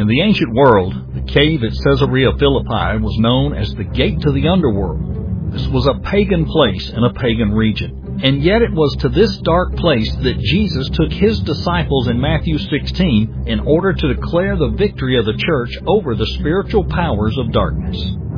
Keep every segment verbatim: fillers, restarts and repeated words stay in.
In the ancient world, the cave at Caesarea Philippi was known as the gate to the underworld. This was a pagan place in a pagan region. And yet it was to this dark place that Jesus took his disciples in Matthew sixteen in order to declare the victory of the church over the spiritual powers of darkness.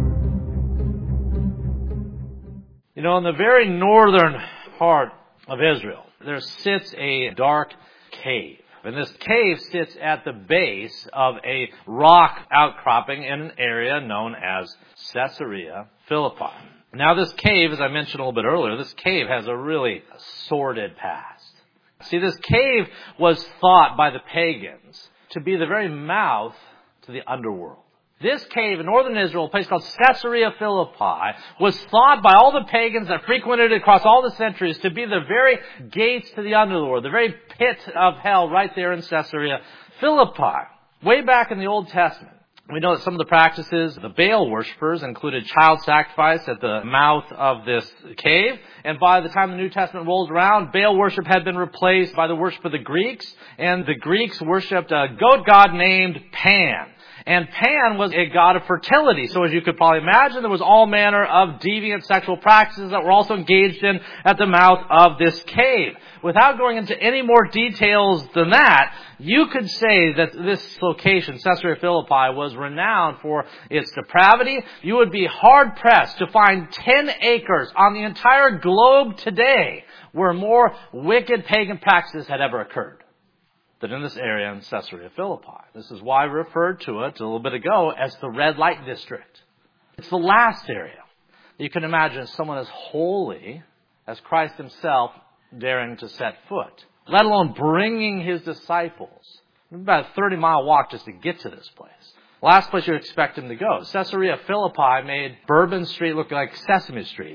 You know, in the very northern part of Israel, there sits a dark cave. And this cave sits at the base of a rock outcropping in an area known as Caesarea Philippi. Now this cave, as I mentioned a little bit earlier, this cave has a really sordid past. See, this cave was thought by the pagans to be the very mouth to the underworld. This cave in northern Israel, a place called Caesarea Philippi, was thought by all the pagans that frequented it across all the centuries to be the very gates to the underworld, the very pit of hell right there in Caesarea Philippi. Way back in the Old Testament, we know that some of the practices of the Baal worshippers included child sacrifice at the mouth of this cave. And by the time the New Testament rolls around, Baal worship had been replaced by the worship of the Greeks. And the Greeks worshipped a goat god named Pan. And Pan was a god of fertility. So as you could probably imagine, there was all manner of deviant sexual practices that were also engaged in at the mouth of this cave. Without going into any more details than that, you could say that this location, Caesarea Philippi, was renowned for its depravity. You would be hard-pressed to find ten acres on the entire globe today where more wicked pagan practices had ever occurred than in this area in Caesarea Philippi. This is why we referred to it a little bit ago as the red light district. It's the last area you can imagine someone as holy as Christ himself daring to set foot, let alone bringing his disciples. About a thirty mile walk just to get to this place. Last place you expect him to go. Caesarea Philippi made Bourbon Street look like Sesame Street.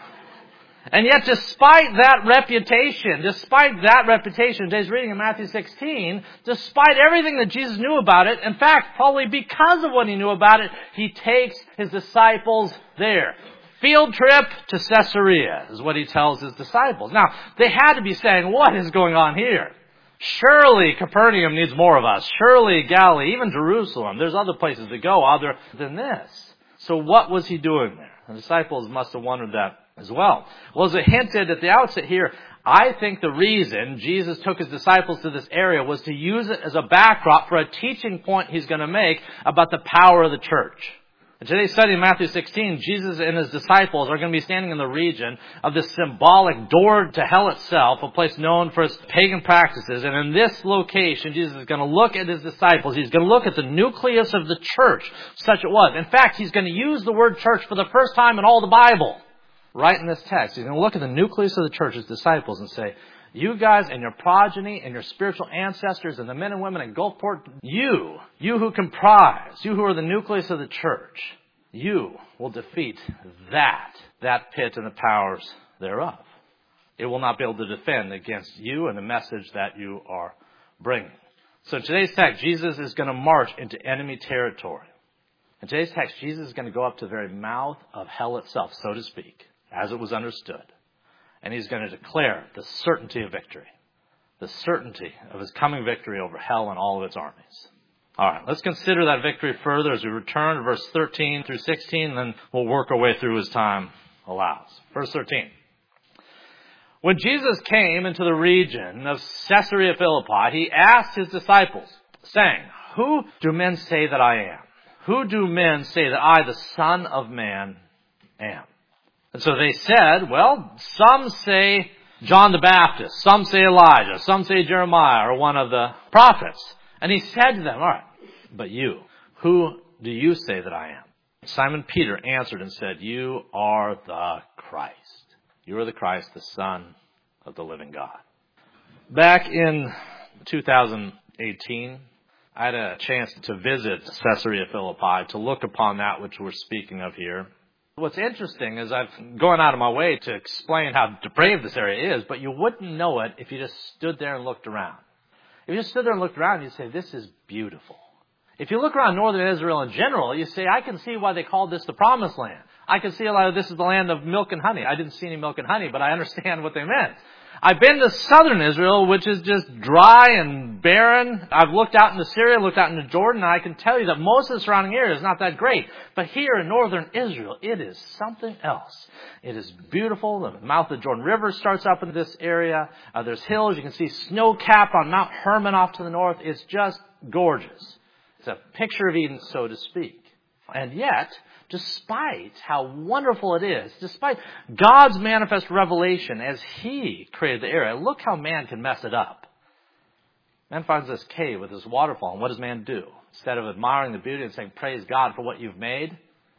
And yet, despite that reputation, despite that reputation, today's reading in Matthew sixteen, despite everything that Jesus knew about it, in fact, probably because of what he knew about it, he takes his disciples there. Field trip to Caesarea is what he tells his disciples. Now, they had to be saying, what is going on here? Surely Capernaum needs more of us. Surely Galilee, even Jerusalem. There's other places to go other than this. So what was he doing there? The disciples must have wondered that as well. Well, as it hinted at the outset here, I think the reason Jesus took his disciples to this area was to use it as a backdrop for a teaching point he's going to make about the power of the church. In today's study in Matthew sixteen, Jesus and his disciples are going to be standing in the region of this symbolic door to hell itself, a place known for its pagan practices. And in this location, Jesus is going to look at his disciples. He's going to look at the nucleus of the church, such it was. In fact, he's going to use the word church for the first time in all the Bible. Right in this text, he's going to look at the nucleus of the church, his disciples, and say, you guys and your progeny and your spiritual ancestors and the men and women in Gulfport, you, you who comprise, you who are the nucleus of the church, you will defeat that, that pit and the powers thereof. It will not be able to defend against you and the message that you are bringing. So in today's text, Jesus is going to march into enemy territory. In today's text, Jesus is going to go up to the very mouth of hell itself, so to speak, as it was understood. And he's going to declare the certainty of victory. The certainty of his coming victory over hell and all of its armies. All right, let's consider that victory further as we return to verse thirteen through sixteen, and then we'll work our way through as time allows. Verse thirteen. When Jesus came into the region of Caesarea Philippi, he asked his disciples, saying, who do men say that I am? Who do men say that I, the Son of Man, am? And so they said, well, some say John the Baptist, some say Elijah, some say Jeremiah or one of the prophets. And he said to them, all right, but you, who do you say that I am? Simon Peter answered and said, you are the Christ. You are the Christ, the Son of the living God. Back in two thousand eighteen, I had a chance to visit Caesarea Philippi to look upon that which we're speaking of here. What's interesting is I've gone out of my way to explain how depraved this area is, but you wouldn't know it if you just stood there and looked around. If you just stood there and looked around, you'd say, this is beautiful. If you look around northern Israel in general, you say, I can see why they called this the Promised Land. I can see why this is the land of milk and honey. I didn't see any milk and honey, but I understand what they meant. I've been to southern Israel, which is just dry and barren. I've looked out into Syria, looked out into Jordan, and I can tell you that most of the surrounding area is not that great. But here in northern Israel, it is something else. It is beautiful. The mouth of the Jordan River starts up in this area. Uh, there's hills. You can see snow cap on Mount Hermon off to the north. It's just gorgeous. It's a picture of Eden, so to speak. And yet, despite how wonderful it is, despite God's manifest revelation as He created the area, look how man can mess it up. Man finds this cave with this waterfall, and what does man do? Instead of admiring the beauty and saying, praise God for what you've made,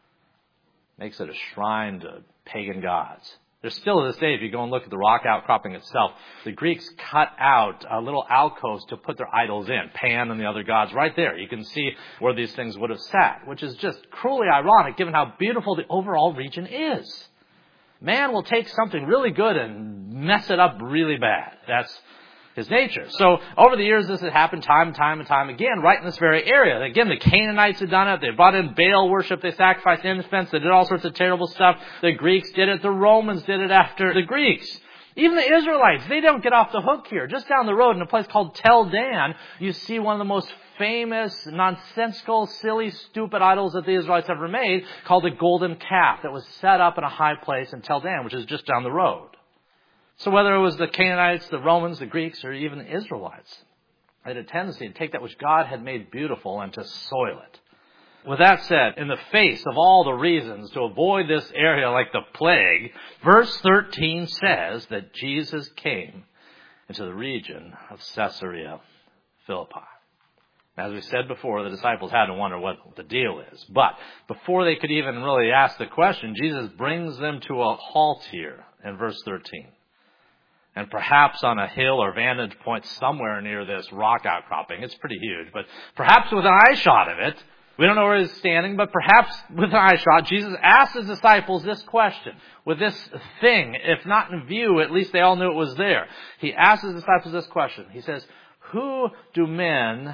makes it a shrine to pagan gods. There's still to this day, if you go and look at the rock outcropping itself, the Greeks cut out uh, little alcoves to put their idols in. Pan and the other gods right there. You can see where these things would have sat, which is just cruelly ironic given how beautiful the overall region is. Man will take something really good and mess it up really bad. That's his nature. So over the years, this has happened time and time and time again, right in this very area. Again, the Canaanites had done it. They brought in Baal worship. They sacrificed infants. They did all sorts of terrible stuff. The Greeks did it. The Romans did it after the Greeks. Even the Israelites, they don't get off the hook here. Just down the road in a place called Tel Dan, you see one of the most famous, nonsensical, silly, stupid idols that the Israelites ever made, called the golden calf that was set up in a high place in Tel Dan, which is just down the road. So whether it was the Canaanites, the Romans, the Greeks, or even the Israelites, they had a tendency to take that which God had made beautiful and to soil it. With that said, in the face of all the reasons to avoid this area like the plague, verse thirteen says that Jesus came into the region of Caesarea Philippi. As we said before, the disciples had to wonder what the deal is. But before they could even really ask the question, Jesus brings them to a halt here in verse thirteen. And perhaps on a hill or vantage point somewhere near this rock outcropping, it's pretty huge, but perhaps with an eye shot of it, we don't know where he's standing, but perhaps with an eye shot, Jesus asked his disciples this question. With this thing, if not in view, at least they all knew it was there. He asked his disciples this question. He says, who do men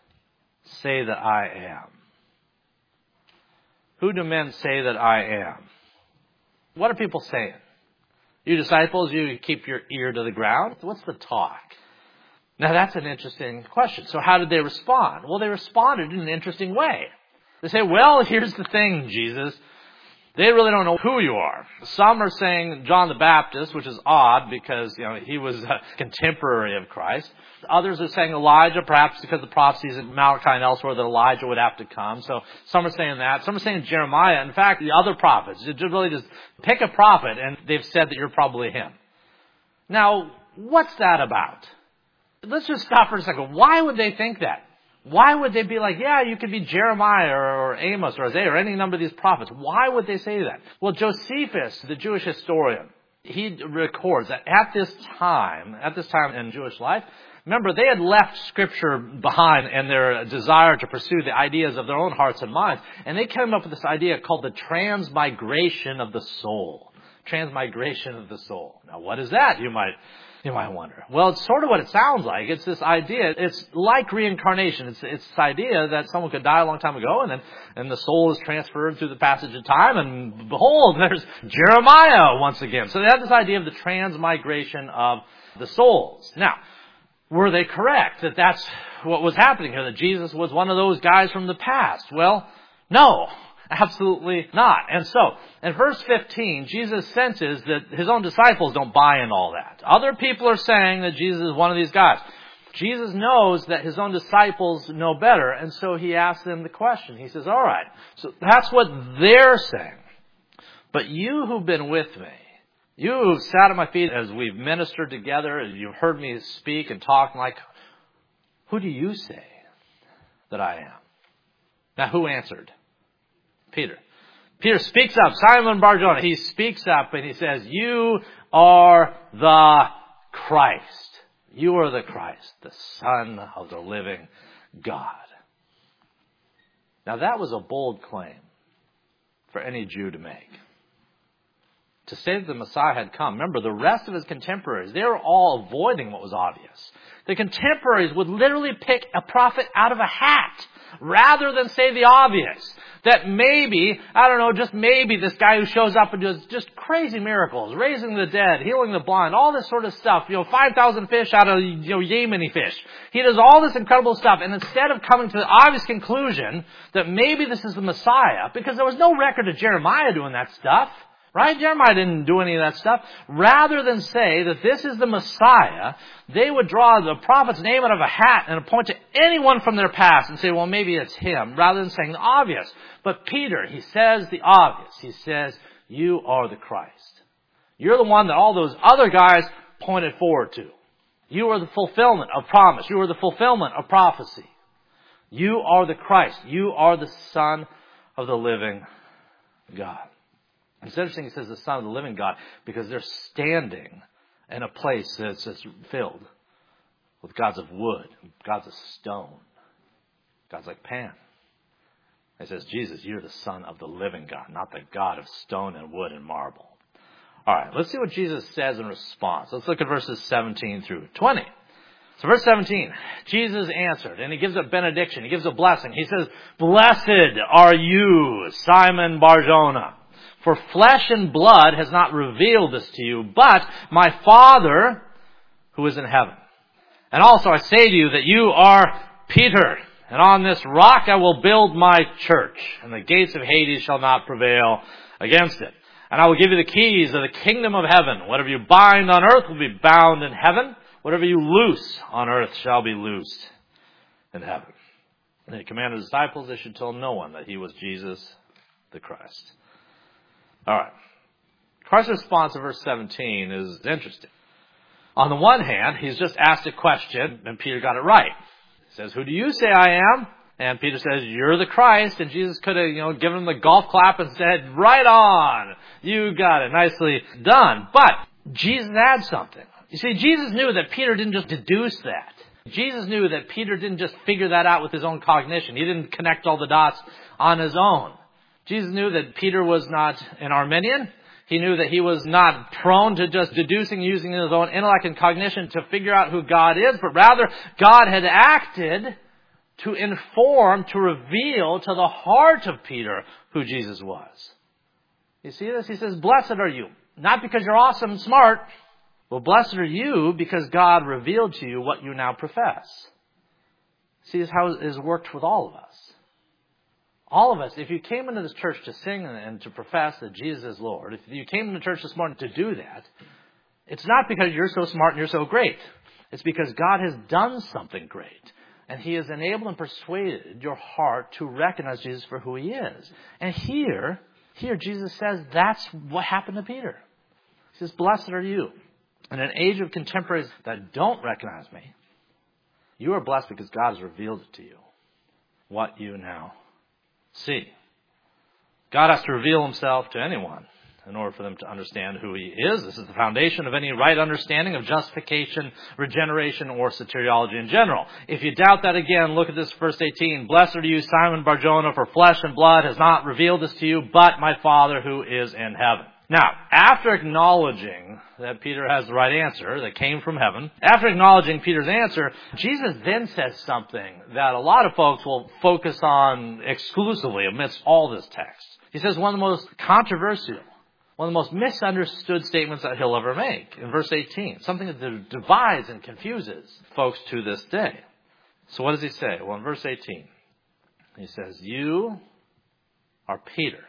say that I am? Who do men say that I am? What are people saying? You disciples, you keep your ear to the ground. What's the talk? Now that's an interesting question. So how did they respond? Well, they responded in an interesting way. They say, well, here's the thing, Jesus. They really don't know who you are. Some are saying John the Baptist, which is odd because, you know, he was a contemporary of Christ. Others are saying Elijah, perhaps because the prophecies in Malachi and elsewhere that Elijah would have to come. So some are saying that. Some are saying Jeremiah. In fact, the other prophets. Just really just pick a prophet and they've said that you're probably him. Now, what's that about? Let's just stop for a second. Why would they think that? Why would they be like, yeah, you could be Jeremiah or, or Amos or Isaiah or any number of these prophets? Why would they say that? Well, Josephus, the Jewish historian, he records that at this time, at this time in Jewish life, remember, they had left Scripture behind and their desire to pursue the ideas of their own hearts and minds. And they came up with this idea called the transmigration of the soul. Transmigration of the soul. Now, what is that, you might You might wonder. Well, it's sort of what it sounds like. It's this idea. It's like reincarnation. It's, it's this idea that someone could die a long time ago, and then and the soul is transferred through the passage of time, and behold, there's Jeremiah once again. So they had this idea of the transmigration of the souls. Now, were they correct that that's what was happening here, that Jesus was one of those guys from the past? Well, no. Absolutely not. And so, in verse fifteen, Jesus senses that his own disciples don't buy in all that. Other people are saying that Jesus is one of these guys. Jesus knows that his own disciples know better, and so he asks them the question. He says, all right, so that's what they're saying. But you who've been with me, you who've sat at my feet as we've ministered together, and you've heard me speak and talk, like, who do you say that I am? Now, who answered? Peter. Peter speaks up. Simon Bar-Jonah, he speaks up and he says, you are the Christ. You are the Christ, the Son of the living God. Now that was a bold claim for any Jew to make. To say that the Messiah had come. Remember, the rest of his contemporaries, they were all avoiding what was obvious. The contemporaries would literally pick a prophet out of a hat rather than say the obvious. that maybe, I don't know, just maybe this guy who shows up and does just crazy miracles, raising the dead, healing the blind, all this sort of stuff, you know, five thousand fish out of, you know, Yemeni fish. He does all this incredible stuff, and instead of coming to the obvious conclusion that maybe this is the Messiah, because there was no record of Jeremiah doing that stuff, right? Jeremiah didn't do any of that stuff. Rather than say that this is the Messiah, they would draw the prophet's name out of a hat and point to anyone from their past and say, well, maybe it's him, rather than saying the obvious. But Peter, he says the obvious. He says, you are the Christ. You're the one that all those other guys pointed forward to. You are the fulfillment of promise. You are the fulfillment of prophecy. You are the Christ. You are the Son of the living God. It's interesting, he says the Son of the living God, because they're standing in a place that's, that's filled with gods of wood, gods of stone, gods like Pan. He says, Jesus, you're the Son of the living God, not the God of stone and wood and marble. All right, let's see what Jesus says in response. Let's look at verses seventeen through twenty. So verse seventeen, Jesus answered, and he gives a benediction. He gives a blessing. He says, blessed are you, Simon Bar-Jonah. For flesh and blood has not revealed this to you, but my Father who is in heaven. And also I say to you that you are Peter, and on this rock I will build my church, and the gates of Hades shall not prevail against it. And I will give you the keys of the kingdom of heaven. Whatever you bind on earth will be bound in heaven. Whatever you loose on earth shall be loosed in heaven. And he commanded his disciples they should tell no one that he was Jesus the Christ. All right. Christ's response to verse seventeen is interesting. On the one hand, he's just asked a question, and Peter got it right. He says, who do you say I am? And Peter says, you're the Christ. And Jesus could have, you know, given him the golf clap and said, right on. You got it. Nicely done. But Jesus adds something. You see, Jesus knew that Peter didn't just deduce that. Jesus knew that Peter didn't just figure that out with his own cognition. He didn't connect all the dots on his own. Jesus knew that Peter was not an Arminian. He knew that he was not prone to just deducing, using his own intellect and cognition to figure out who God is, but rather God had acted to inform, to reveal to the heart of Peter who Jesus was. You see this? He says, blessed are you. Not because you're awesome and smart. Well, blessed are you because God revealed to you what you now profess. See, this is how it has worked with all of us. All of us, if you came into this church to sing and to profess that Jesus is Lord, if you came into church this morning to do that, it's not because you're so smart and you're so great. It's because God has done something great. And he has enabled and persuaded your heart to recognize Jesus for who he is. And here, here Jesus says that's what happened to Peter. He says, blessed are you. In an age of contemporaries that don't recognize me, you are blessed because God has revealed it to you, what you now see. God has to reveal himself to anyone in order for them to understand who he is. This is the foundation of any right understanding of justification, regeneration, or soteriology in general. If you doubt that again, look at this verse eighteen. Blessed are you, Simon Bar-Jonah, for flesh and blood has not revealed this to you, but my Father who is in heaven. Now, after acknowledging that Peter has the right answer that came from heaven, after acknowledging Peter's answer, Jesus then says something that a lot of folks will focus on exclusively amidst all this text. He says one of the most controversial, one of the most misunderstood statements that he'll ever make in verse eighteen. Something that divides and confuses folks to this day. So what does he say? Well, in verse eighteen, he says, you are Peter.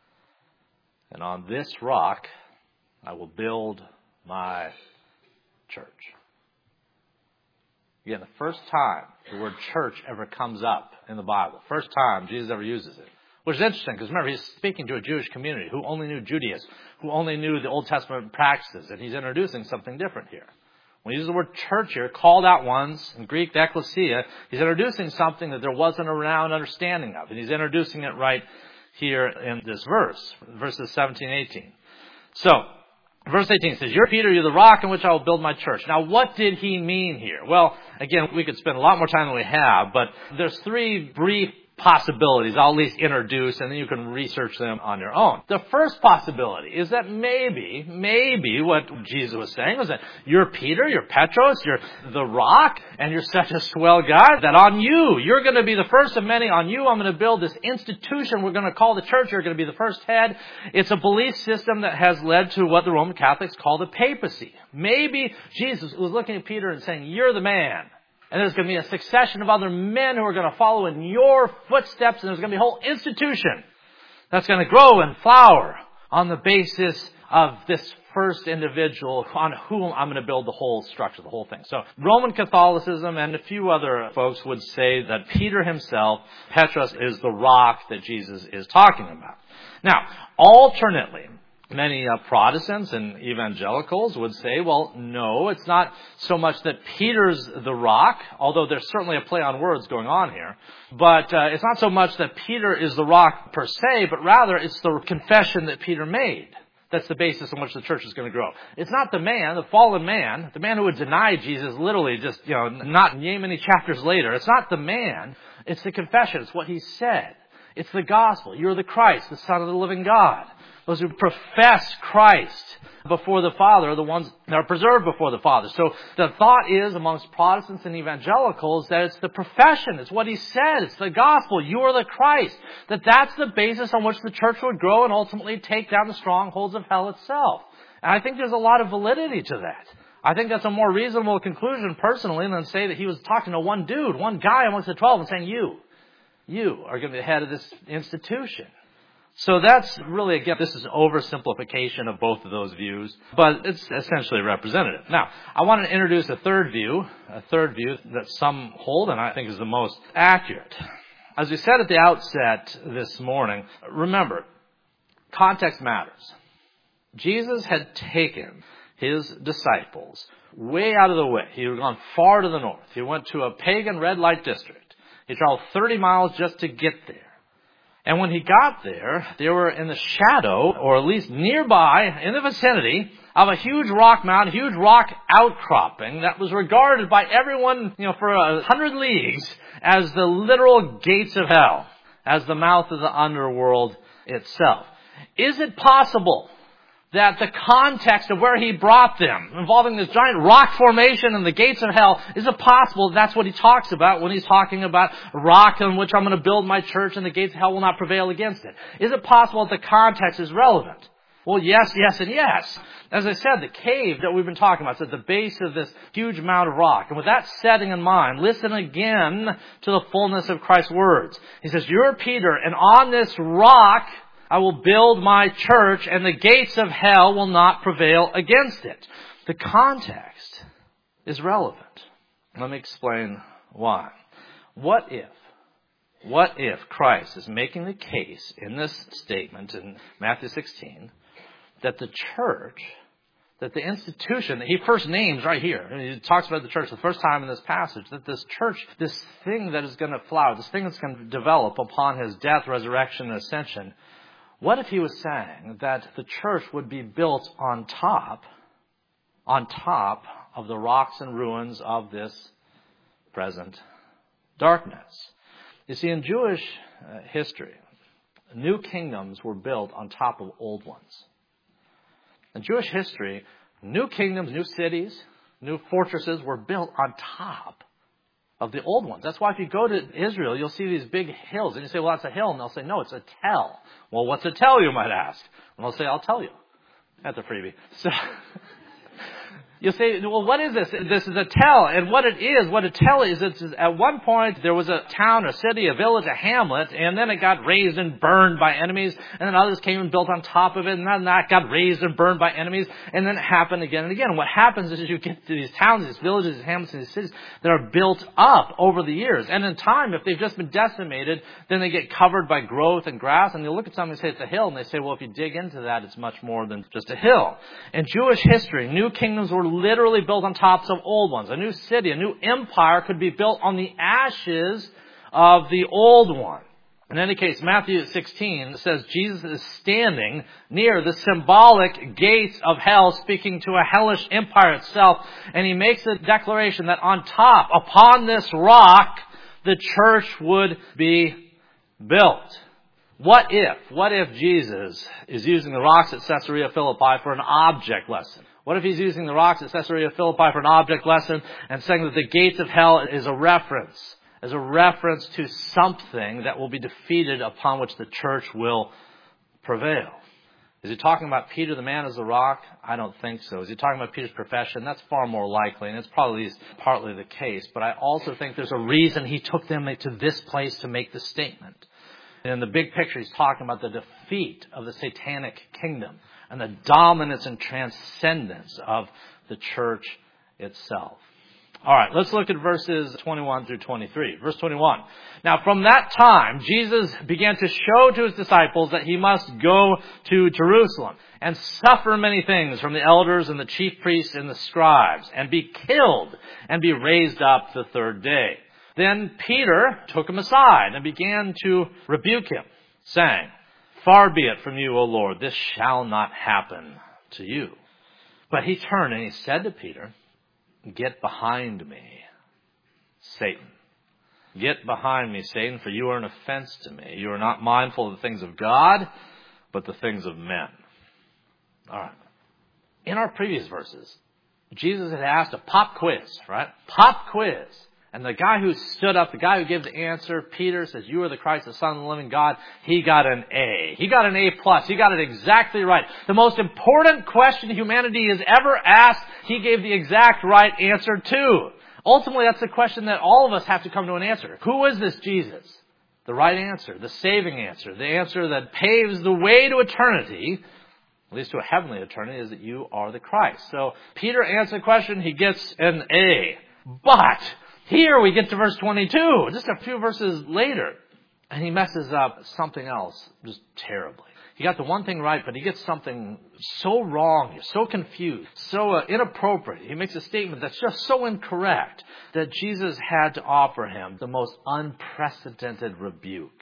And on this rock, I will build my church. Again, the first time the word church ever comes up in the Bible, first time Jesus ever uses it, which is interesting because remember, he's speaking to a Jewish community who only knew Judaism, who only knew the Old Testament practices, and he's introducing something different here. When he uses the word church here, called out ones, in Greek, the ecclesia, he's introducing something that there wasn't a renowned understanding of, and he's introducing it right here in this verse, verses seventeen and eighteen. So, verse eighteen says, you're Peter, you're the rock on which I will build my church. Now, what did he mean here? Well, again, we could spend a lot more time than we have, but there's three brief possibilities I'll at least introduce, and then you can research them on your own. The first possibility is that maybe, maybe what Jesus was saying was that you're Peter, you're Petros, you're the rock, and you're such a swell guy that on you, you're going to be the first of many. On you, I'm going to build this institution we're going to call the church. You're going to be the first head. It's a belief system that has led to what the Roman Catholics call the papacy. Maybe Jesus was looking at Peter and saying, you're the man. And there's going to be a succession of other men who are going to follow in your footsteps, and there's going to be a whole institution that's going to grow and flower on the basis of this first individual on whom I'm going to build the whole structure, the whole thing. So Roman Catholicism and a few other folks would say that Peter himself, Petros, is the rock that Jesus is talking about. Now, alternately, many uh, Protestants and evangelicals would say, well, no, it's not so much that Peter's the rock, although there's certainly a play on words going on here. But uh, it's not so much that Peter is the rock per se, but rather it's the confession that Peter made. That's the basis on which the church is going to grow. It's not the man, the fallen man, the man who would deny Jesus literally just, you know, not yea many chapters later. It's not the man. It's the confession. It's what he said. It's the gospel. You're the Christ, the Son of the living God. Those who profess Christ before the Father are the ones that are preserved before the Father. So the thought is amongst Protestants and evangelicals that it's the profession. It's what he said. It's the gospel. You are the Christ. That that's the basis on which the church would grow and ultimately take down the strongholds of hell itself. And I think there's a lot of validity to that. I think that's a more reasonable conclusion personally than say that he was talking to one dude, one guy amongst the twelve and saying, you, you are going to be the head of this institution. So that's really, again, this is an oversimplification of both of those views, but it's essentially representative. Now, I want to introduce a third view, a third view that some hold and I think is the most accurate. As we said at the outset this morning, remember, context matters. Jesus had taken his disciples way out of the way. He had gone far to the north. He went to a pagan red light district. He traveled thirty miles just to get there. And when he got there, they were in the shadow, or at least nearby, in the vicinity, of a huge rock mountain, huge rock outcropping that was regarded by everyone, you know, for a hundred leagues as the literal gates of hell, as the mouth of the underworld itself. Is it possible that the context of where he brought them, involving this giant rock formation and the gates of hell, is it possible that's what he talks about when he's talking about rock on which I'm going to build my church and the gates of hell will not prevail against it? Is it possible that the context is relevant? Well, yes, yes, and yes. As I said, the cave that we've been talking about is at the base of this huge mound of rock. And with that setting in mind, listen again to the fullness of Christ's words. He says, you're Peter, and on this rock I will build my church, and the gates of hell will not prevail against it. The context is relevant. Let me explain why. What if, what if Christ is making the case in this statement in Matthew sixteen that the church, that the institution that he first names right here, and he talks about the church the first time in this passage, that this church, this thing that is going to flower, this thing that's going to develop upon his death, resurrection, and ascension, what if he was saying that the church would be built on top, on top of the rocks and ruins of this present darkness? You see, in Jewish uh, history, new kingdoms were built on top of old ones. In Jewish history, new kingdoms, new cities, new fortresses were built on top of the old ones. That's why if you go to Israel, you'll see these big hills. And you say, well, that's a hill. And they'll say, no, it's a tell. Well, what's a tell, you might ask? And they'll say, I'll tell you. That's a freebie. So you'll say, well, what is this? This is a tell. And what it is, what a tell is, it's at one point there was a town, a city, a village, a hamlet, and then it got razed and burned by enemies, and then others came and built on top of it, and then that got razed and burned by enemies, and then it happened again and again. And what happens is you get to these towns, these villages, these hamlets, and these cities that are built up over the years. And in time, if they've just been decimated, then they get covered by growth and grass, and you look at something and say it's a hill, and they say, well, if you dig into that, it's much more than just a hill. In Jewish history, new kingdoms were literally built on tops of old ones. A new city, a new empire could be built on the ashes of the old one. In any case, Matthew sixteen says Jesus is standing near the symbolic gates of hell, speaking to a hellish empire itself, and he makes a declaration that on top, upon this rock, the church would be built. What if? What if Jesus is using the rocks at Caesarea Philippi for an object lesson? What if he's using the rocks at Caesarea Philippi for an object lesson and saying that the gates of hell is a reference, is a reference to something that will be defeated upon which the church will prevail? Is he talking about Peter, the man as the rock? I don't think so. Is he talking about Peter's profession? That's far more likely, and it's probably partly the case. But I also think there's a reason he took them to this place to make the statement. And in the big picture, he's talking about the defeat of the satanic kingdom and the dominance and transcendence of the church itself. All right, let's look at verses twenty-one through twenty-three. Verse twenty-one. Now, from that time, Jesus began to show to his disciples that he must go to Jerusalem and suffer many things from the elders and the chief priests and the scribes, and be killed and be raised up the third day. Then Peter took him aside and began to rebuke him, saying, "Far be it from you, O Lord, this shall not happen to you." But he turned and he said to Peter, "Get behind me, Satan. Get behind me, Satan, for you are an offense to me. You are not mindful of the things of God, but the things of men." All right. In our previous verses, Jesus had asked a pop quiz, right? Pop quiz. And the guy who stood up, the guy who gave the answer, Peter, says, "You are the Christ, the Son of the living God." He got an A. He got an A plus. He got it exactly right. The most important question humanity has ever asked, he gave the exact right answer to. Ultimately, that's the question that all of us have to come to an answer. Who is this Jesus? The right answer, the saving answer, the answer that paves the way to eternity, at least to a heavenly eternity, is that you are the Christ. So Peter answered the question. He gets an A. But here we get to verse twenty-two, just a few verses later, and he messes up something else just terribly. He got the one thing right, but he gets something so wrong, so confused, so uh, inappropriate. He makes a statement that's just so incorrect that Jesus had to offer him the most unprecedented rebuke.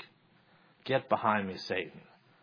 Get behind me, Satan.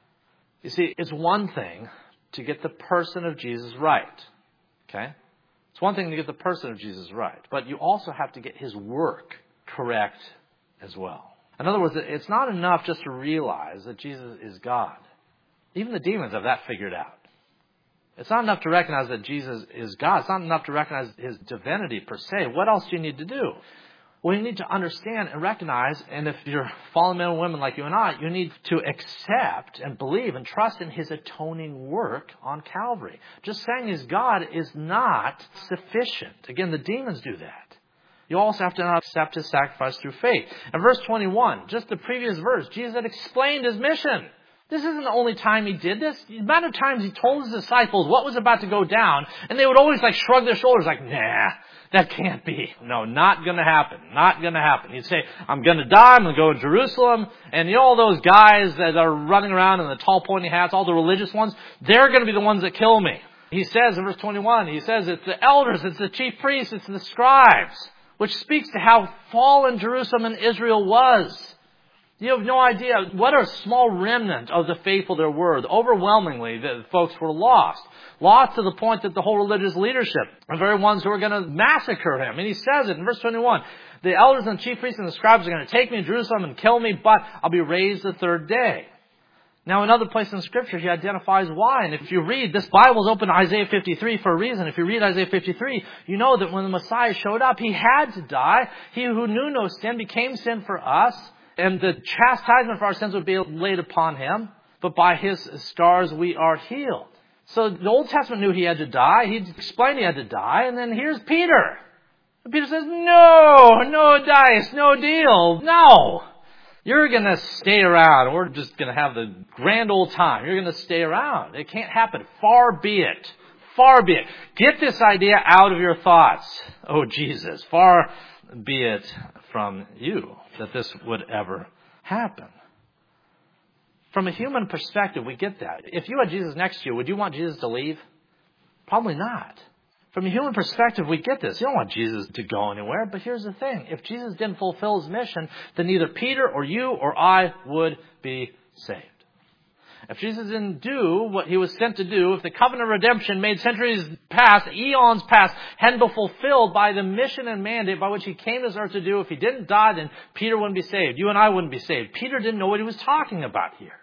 You see, it's one thing to get the person of Jesus right, okay? It's one thing to get the person of Jesus right, but you also have to get his work correct as well. In other words, it's not enough just to realize that Jesus is God. Even the demons have that figured out. It's not enough to recognize that Jesus is God. It's not enough to recognize his divinity per se. What else do you need to do? Well, you need to understand and recognize, and if you're fallen men and women like you and I, you need to accept and believe and trust in his atoning work on Calvary. Just saying he's God is not sufficient. Again, the demons do that. You also have to accept his sacrifice through faith. In verse twenty-one, just the previous verse, Jesus had explained his mission. This isn't the only time he did this. The amount of times he told his disciples what was about to go down, and they would always like shrug their shoulders like, nah, that can't be. No, not going to happen. Not going to happen. He'd say, I'm going to die. I'm going to go to Jerusalem. And you know all those guys that are running around in the tall pointy hats, all the religious ones, they're going to be the ones that kill me. He says in verse twenty-one, he says it's the elders, it's the chief priests, it's the scribes, which speaks to how fallen Jerusalem and Israel was. You have no idea what a small remnant of the faithful there were. Overwhelmingly, the folks were lost. Lost to the point that the whole religious leadership are the very ones who are going to massacre him. And he says it in verse twenty-one. The elders and the chief priests and the scribes are going to take me to Jerusalem and kill me, but I'll be raised the third day. Now, in other places in Scripture, he identifies why. And if you read, this Bible is open to Isaiah fifty-three for a reason. If you read Isaiah fifty-three, you know that when the Messiah showed up, he had to die. He who knew no sin became sin for us. And the chastisement for our sins would be laid upon him. But by his scars we are healed. So the Old Testament knew he had to die. He explained he had to die. And then here's Peter. And Peter says, no, no dice, no deal. No. You're going to stay around. We're just going to have the grand old time. You're going to stay around. It can't happen. Far be it. Far be it. Get this idea out of your thoughts. Oh, Jesus. Far be it from you that this would ever happen. From a human perspective, we get that. If you had Jesus next to you, would you want Jesus to leave? Probably not. From a human perspective, we get this. You don't want Jesus to go anywhere. But here's the thing. If Jesus didn't fulfill his mission, then neither Peter or you or I would be saved. If Jesus didn't do what he was sent to do, if the covenant of redemption made centuries past, eons past, hadn't been fulfilled by the mission and mandate by which he came to this earth to do, if he didn't die, then Peter wouldn't be saved. You and I wouldn't be saved. Peter didn't know what he was talking about here.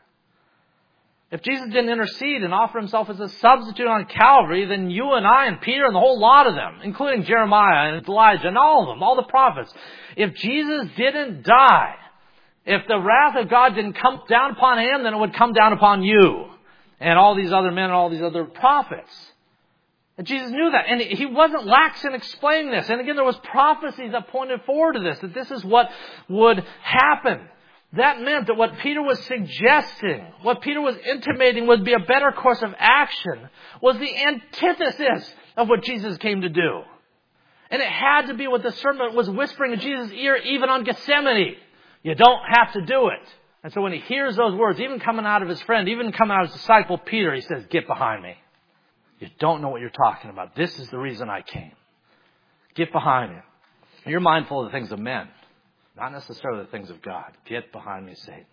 If Jesus didn't intercede and offer himself as a substitute on Calvary, then you and I and Peter and the whole lot of them, including Jeremiah and Elijah and all of them, all the prophets, if Jesus didn't die, if the wrath of God didn't come down upon him, then it would come down upon you and all these other men and all these other prophets. And Jesus knew that. And he wasn't lax in explaining this. And again, there was prophecies that pointed forward to this, that this is what would happen. That meant that what Peter was suggesting, what Peter was intimating would be a better course of action, was the antithesis of what Jesus came to do. And it had to be what the serpent was whispering in Jesus' ear, even on Gethsemane. You don't have to do it. And so when he hears those words, even coming out of his friend, even coming out of his disciple Peter, he says, get behind me. You don't know what you're talking about. This is the reason I came. Get behind me. You're mindful of the things of men, not necessarily the things of God. Get behind me, Satan.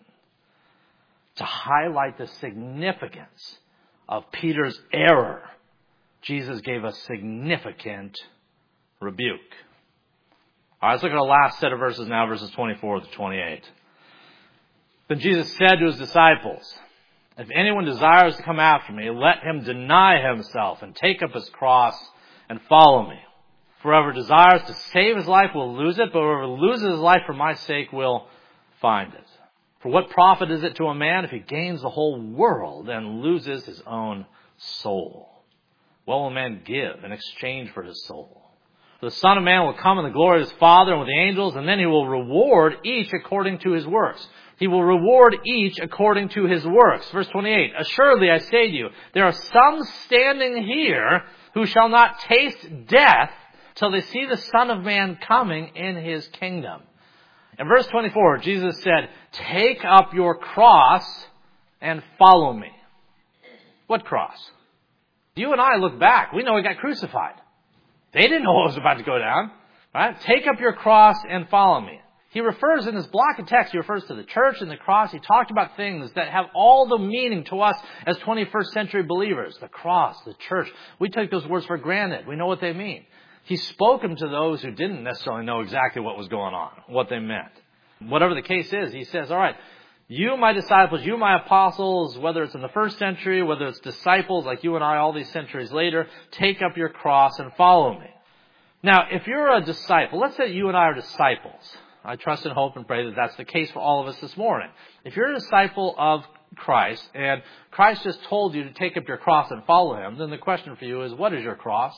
To highlight the significance of Peter's error, Jesus gave a significant rebuke. All right, let's look at the last set of verses now, verses twenty-four to twenty-eight. Then Jesus said to his disciples, if anyone desires to come after me, let him deny himself and take up his cross and follow me. For whoever desires to save his life will lose it, but whoever loses his life for my sake will find it. For what profit is it to a man if he gains the whole world and loses his own soul? What will a man give in exchange for his soul? The Son of Man will come in the glory of his Father and with the angels, and then he will reward each according to his works. He will reward each according to his works. Verse twenty-eight, assuredly I say to you, there are some standing here who shall not taste death till they see the Son of Man coming in his kingdom. In verse twenty-four, Jesus said, take up your cross and follow me. What cross? You and I look back. We know he got crucified. They didn't know what was about to go down. Right? Take up your cross and follow me. He refers in this block of text, he refers to the church and the cross. He talked about things that have all the meaning to us as twenty-first century believers. The cross, the church. We take those words for granted. We know what they mean. He spoke them to those who didn't necessarily know exactly what was going on, what they meant. Whatever the case is, he says, all right, you, my disciples, you, my apostles, whether it's in the first century, whether it's disciples like you and I all these centuries later, take up your cross and follow me. Now, if you're a disciple, let's say you and I are disciples. I trust and hope and pray that that's the case for all of us this morning. If you're a disciple of Christ and Christ just told you to take up your cross and follow him, then the question for you is, what is your cross?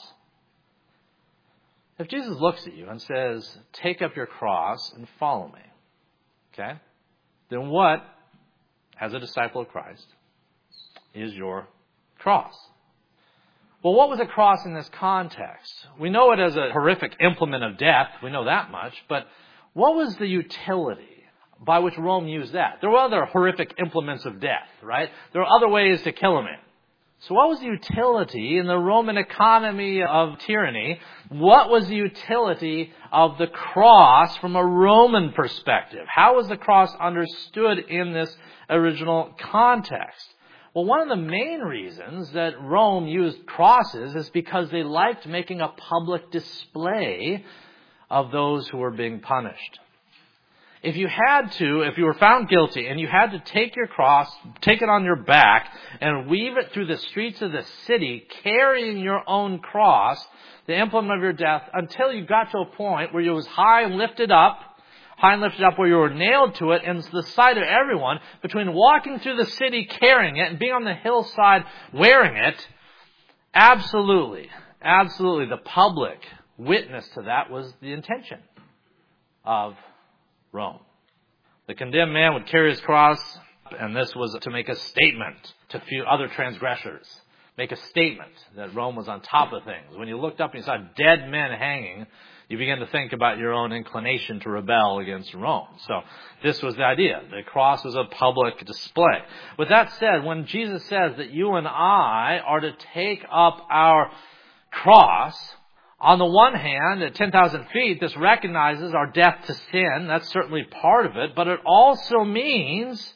If Jesus looks at you and says, take up your cross and follow me, okay, then what, as a disciple of Christ, is your cross? Well, what was a cross in this context? We know it as a horrific implement of death. We know that much. But what was the utility by which Rome used that? There were other horrific implements of death, right? There were other ways to kill a man. So what was the utility in the Roman economy of tyranny? What was the utility of the cross from a Roman perspective? How was the cross understood in this original context? Well, one of the main reasons that Rome used crosses is because they liked making a public display of those who were being punished. If you had to, if you were found guilty and you had to take your cross, take it on your back and weave it through the streets of the city, carrying your own cross, the implement of your death, until you got to a point where you was high and lifted up, high and lifted up where you were nailed to it, and it's the sight of everyone, between walking through the city carrying it and being on the hillside wearing it, absolutely, absolutely, the public witness to that was the intention of Rome. The condemned man would carry his cross, and this was to make a statement to few other transgressors. Make a statement that Rome was on top of things. When you looked up and you saw dead men hanging, you began to think about your own inclination to rebel against Rome. So this was the idea. The cross was a public display. With that said, when Jesus says that you and I are to take up our cross, on the one hand, at ten thousand feet, this recognizes our death to sin. That's certainly part of it. But it also means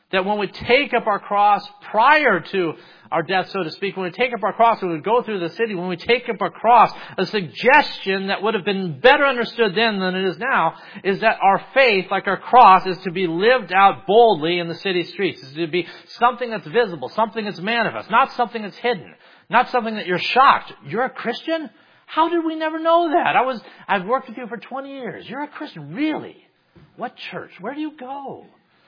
That when we take up our cross prior to our death, so to speak, when we take up our cross, when we go through the city, when we take up our cross, a suggestion that would have been better understood then than it is now is that our faith, like our cross, is to be lived out boldly in the city streets. It's to be something that's visible, something that's manifest, not something that's hidden, not something that you're shocked. You're a Christian? How did we never know that? I was, I've worked with you for twenty years. You're a Christian. Really? What church? Where do you go?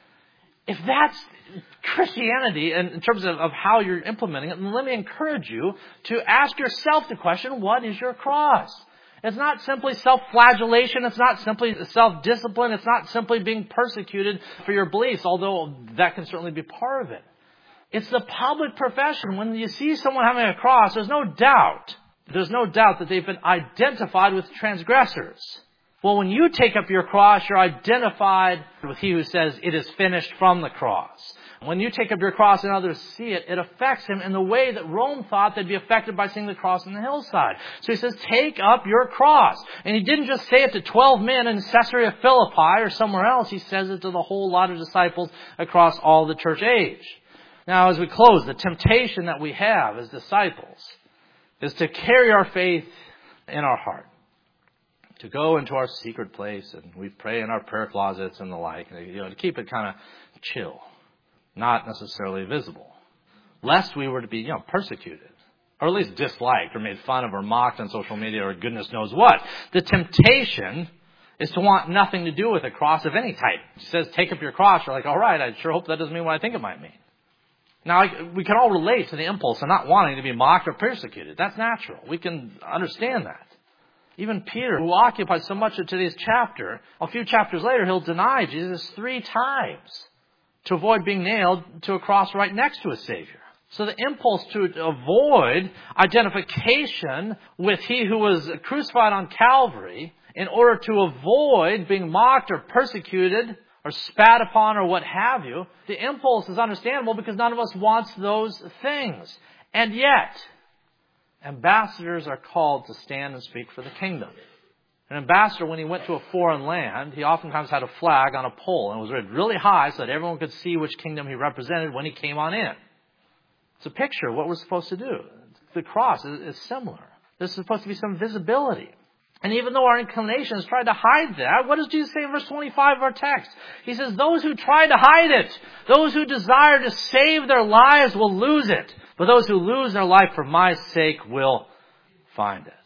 If that's Christianity in terms of, of how you're implementing it, then let me encourage you to ask yourself the question, what is your cross? It's not simply self-flagellation. It's not simply self-discipline. It's not simply being persecuted for your beliefs, although that can certainly be part of it. It's the public profession. When you see someone having a cross, there's no doubt, there's no doubt that they've been identified with transgressors. Well, when you take up your cross, you're identified with He who says it is finished from the cross. When you take up your cross and others see it, it affects him in the way that Rome thought they'd be affected by seeing the cross on the hillside. So he says, take up your cross. And he didn't just say it to twelve men in Caesarea Philippi or somewhere else. He says it to the whole lot of disciples across all the church age. Now, as we close, the temptation that we have as disciples is to carry our faith in our heart. To go into our secret place and we pray in our prayer closets and the like, you know, to keep it kind of chill, not necessarily visible, lest we were to be, you know, persecuted, or at least disliked, or made fun of, or mocked on social media, or goodness knows what. The temptation is to want nothing to do with a cross of any type. He says, take up your cross. You're like, all right, I sure hope that doesn't mean what I think it might mean. Now, we can all relate to the impulse of not wanting to be mocked or persecuted. That's natural. We can understand that. Even Peter, who occupies so much of today's chapter, a few chapters later, he'll deny Jesus three times to avoid being nailed to a cross right next to his Savior. So the impulse to avoid identification with He who was crucified on Calvary in order to avoid being mocked or persecuted or spat upon or what have you, the impulse is understandable because none of us wants those things. And yet, ambassadors are called to stand and speak for the kingdom. An ambassador, when he went to a foreign land, he oftentimes had a flag on a pole and was raised really high so that everyone could see which kingdom he represented when he came on in. It's a picture of what we're supposed to do. The cross is, is similar. There's supposed to be some visibility. And even though our inclinations try to hide that, what does Jesus say in verse twenty-five of our text? He says, those who try to hide it, those who desire to save their lives will lose it. But those who lose their life for my sake will find it.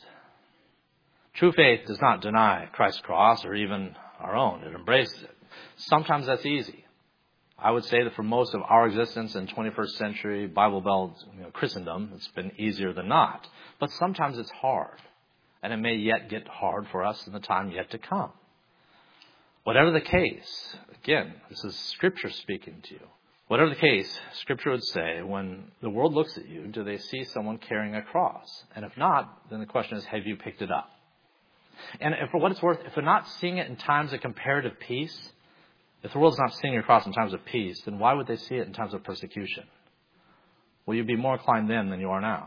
True faith does not deny Christ's cross or even our own. It embraces it. Sometimes that's easy. I would say that for most of our existence in twenty-first century Bible Belt, you know, Christendom, it's been easier than not. But sometimes it's hard. And it may yet get hard for us in the time yet to come. Whatever the case, again, this is Scripture speaking to you. Whatever the case, Scripture would say, when the world looks at you, do they see someone carrying a cross? And if not, then the question is, have you picked it up? And if, for what it's worth, if they're not seeing it in times of comparative peace, if the world's not seeing your cross in times of peace, then why would they see it in times of persecution? Will you be more inclined then than you are now?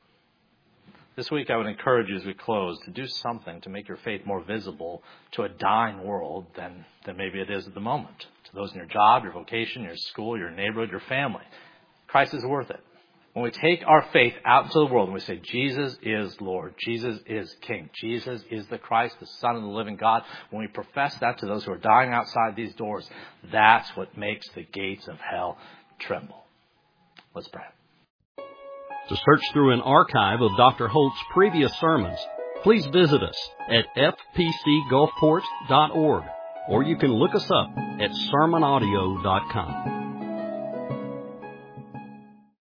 This week I would encourage you as we close to do something to make your faith more visible to a dying world than, than maybe it is at the moment. To those in your job, your vocation, your school, your neighborhood, your family. Christ is worth it. When we take our faith out into the world and we say, Jesus is Lord, Jesus is King, Jesus is the Christ, the Son of the living God, when we profess that to those who are dying outside these doors, that's what makes the gates of hell tremble. Let's pray. To search through an archive of Doctor Holt's previous sermons, please visit us at f p c gulfport dot org, or you can look us up at sermon audio dot com.